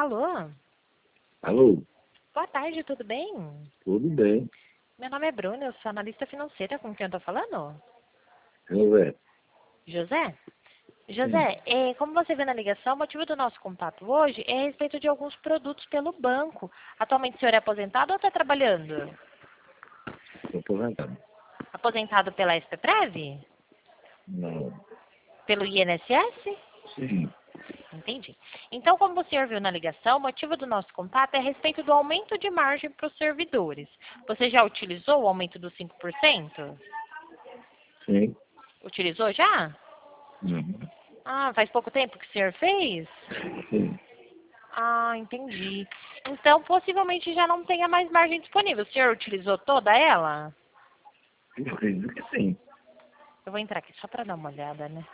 Alô? Alô, Boa tarde, tudo bem? tudo bem? Meu nome é Bruna, eu sou analista financeira. Com quem eu tô falando? José? José? Sim, José, como você vê na ligação, o motivo do nosso contato hoje é a respeito de alguns produtos pelo banco. Atualmente o senhor é aposentado ou está trabalhando? estou aposentado. Aposentado pela SPPrev? Não. Pelo INSS? Sim, Entendi. Então, como o senhor viu na ligação, o motivo do nosso contato é a respeito do aumento de margem para os servidores. Você já utilizou o aumento dos 5%? sim. Utilizou já? Uhum. Ah, faz pouco tempo que o senhor fez? Sim. Ah, entendi. Então, possivelmente já não tenha mais margem disponível. O senhor utilizou toda ela? Eu acredito que sim. Eu vou entrar aqui só para dar uma olhada, né?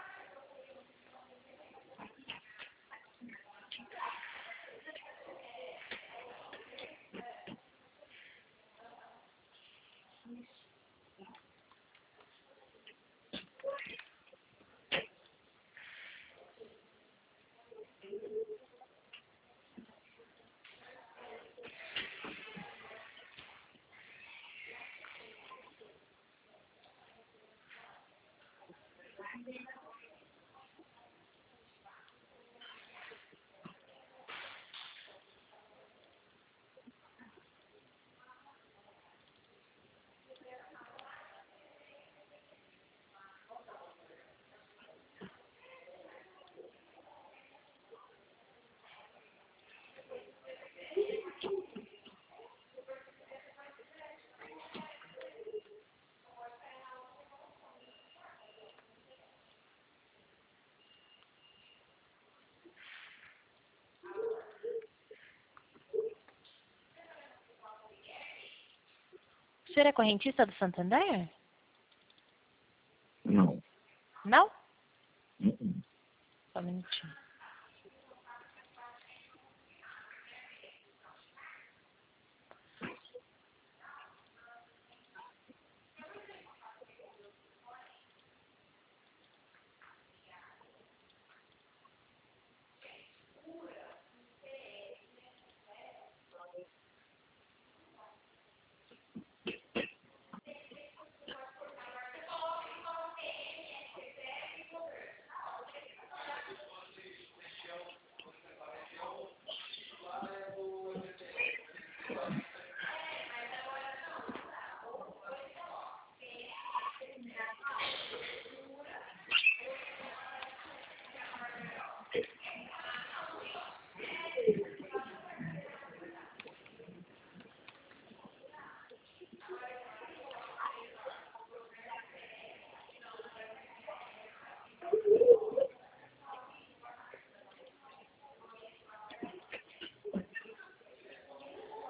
O senhor é correntista do Santander? Não. Não? Uhum. Só um minutinho.